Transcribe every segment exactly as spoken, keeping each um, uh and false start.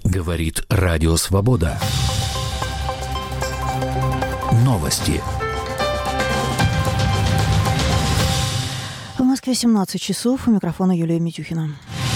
Говорит Радио Свобода. Новости. В Москве семнадцать часов. У микрофона Юлия Митюхина.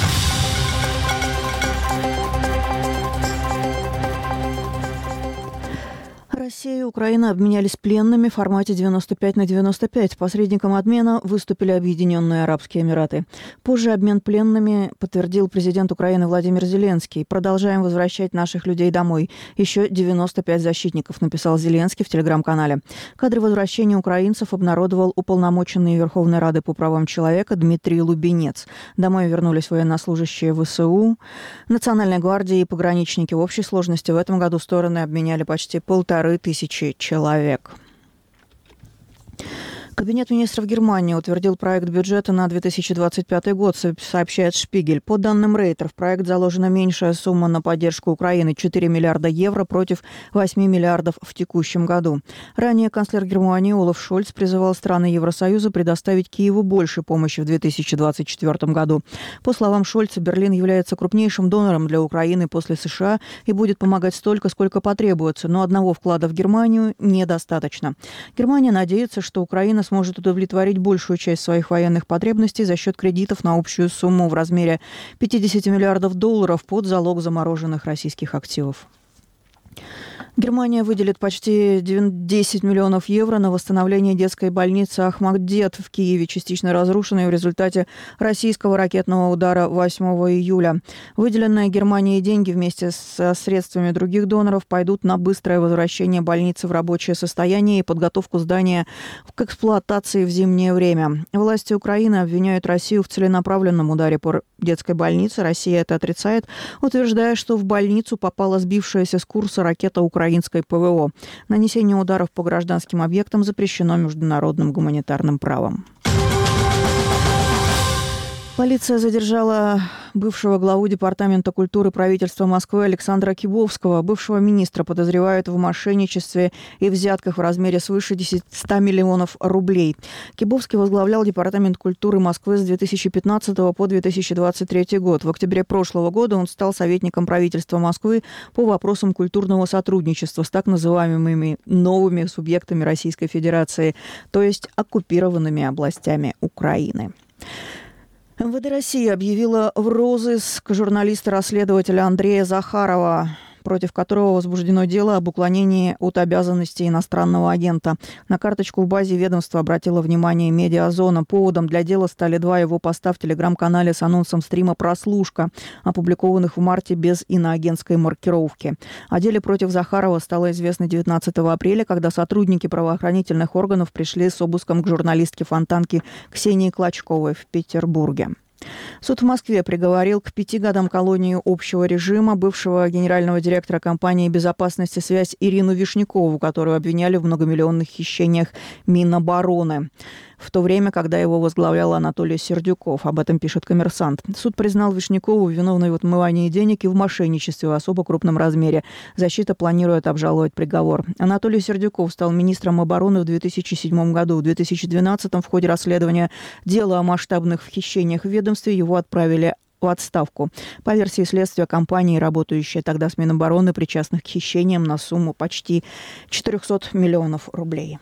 Россия и Украина обменялись пленными в формате девяносто пять на девяносто пять. Посредником обмена выступили Объединенные Арабские Эмираты. Позже обмен пленными подтвердил президент Украины Владимир Зеленский. «Продолжаем возвращать наших людей домой. Еще девяносто пять защитников», написал Зеленский в телеграм-канале. Кадры возвращения украинцев обнародовал уполномоченный Верховной Рады по правам человека Дмитрий Лубенец. Домой вернулись военнослужащие ВСУ, Национальной гвардии и пограничники. В общей сложности в этом году стороны обменяли почти полторы тысячи человек. Кабинет министров Германии утвердил проект бюджета на две тысячи двадцать пятый год, сообщает Шпигель. По данным Рейтер, в проект заложена меньшая сумма на поддержку Украины – четыре миллиарда евро против восемь миллиардов в текущем году. Ранее канцлер Германии Олаф Шольц призывал страны Евросоюза предоставить Киеву больше помощи в две тысячи двадцать четвёртом году. По словам Шольца, Берлин является крупнейшим донором для Украины после США и будет помогать столько, сколько потребуется, но одного вклада в Германию недостаточно. Германия надеется, что Украина сможет удовлетворить большую часть своих военных потребностей за счет кредитов на общую сумму в размере пятьдесят миллиардов долларов под залог замороженных российских активов. Германия выделит почти десять миллионов евро на восстановление детской больницы Ахмаддет в Киеве, частично разрушенной в результате российского ракетного удара восьмого июля. Выделенные Германией деньги вместе со средствами других доноров пойдут на быстрое возвращение больницы в рабочее состояние и подготовку здания к эксплуатации в зимнее время. Власти Украины обвиняют Россию в целенаправленном ударе по детской больнице. Россия это отрицает, утверждая, что в больницу попала сбившаяся с курса ракета Украины. Украинской ПВО. Нанесение ударов по гражданским объектам запрещено международным гуманитарным правом. Полиция задержала бывшего главу Департамента культуры правительства Москвы Александра Кибовского. Бывшего министра подозревают в мошенничестве и взятках в размере свыше ста миллионов рублей. Кибовский возглавлял Департамент культуры Москвы с две тысячи пятнадцатого по две тысячи двадцать третий год. В октябре прошлого года он стал советником правительства Москвы по вопросам культурного сотрудничества с так называемыми новыми субъектами Российской Федерации, то есть оккупированными областями Украины. эм вэ дэ России объявила в розыск журналиста-расследователя Андрея Захарова, против которого возбуждено дело об уклонении от обязанностей иностранного агента. На карточку в базе ведомства обратила внимание «Медиазона». Поводом для дела стали два его поста в телеграм-канале с анонсом стрима «Прослушка», опубликованных в марте без иноагентской маркировки. О деле против Захарова стало известно девятнадцатого апреля, когда сотрудники правоохранительных органов пришли с обыском к журналистке-фонтанке Ксении Клочковой в Петербурге. Суд в Москве приговорил к пяти годам колонии общего режима бывшего генерального директора компании безопасности «Связь» Ирину Вишнякову, которую обвиняли в многомиллионных хищениях Минобороны, в то время, когда его возглавлял Анатолий Сердюков. Об этом пишет «Коммерсант». Суд признал Вишнякову виновной в отмывании денег и в мошенничестве в особо крупном размере. Защита планирует обжаловать приговор. Анатолий Сердюков стал министром обороны в две тысячи седьмом году. В две тысячи двенадцатом в ходе расследования дела о масштабных хищениях в ведомстве его отправили в отставку. По версии следствия, компании, работающие тогда с Минобороны, причастных к хищениям на сумму почти четыреста миллионов рублей.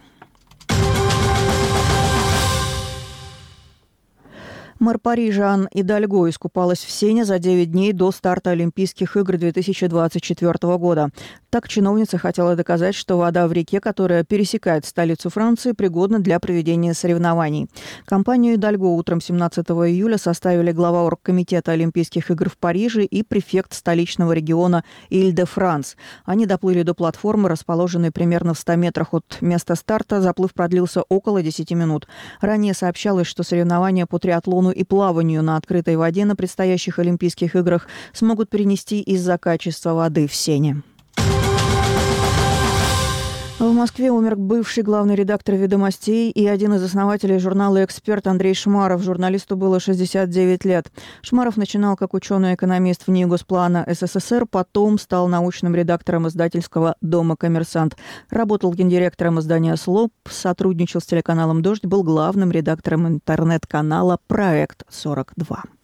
Мэр Парижа Ан Идальго искупалась в Сене за девять дней до старта Олимпийских игр две тысячи двадцать четвёртого года. Так чиновница хотела доказать, что вода в реке, которая пересекает столицу Франции, пригодна для проведения соревнований. Компанию Идальго утром семнадцатого июля составили глава оргкомитета Олимпийских игр в Париже и префект столичного региона Иль-де-Франс. Они доплыли до платформы, расположенной примерно в ста метрах от места старта. Заплыв продлился около десяти минут. Ранее сообщалось, что соревнования по триатлону и плаванию на открытой воде на предстоящих Олимпийских играх смогут перенести из-за качества воды в Сене. В Москве умер бывший главный редактор «Ведомостей» и один из основателей журнала «Эксперт» Андрей Шмаров. Журналисту было шестьдесят девять лет. Шмаров начинал как ученый-экономист в НИИ Госплана СССР, потом стал научным редактором издательского дома «Коммерсант». Работал гендиректором издания «Слоп», сотрудничал с телеканалом «Дождь», был главным редактором интернет-канала «Проект сорок два».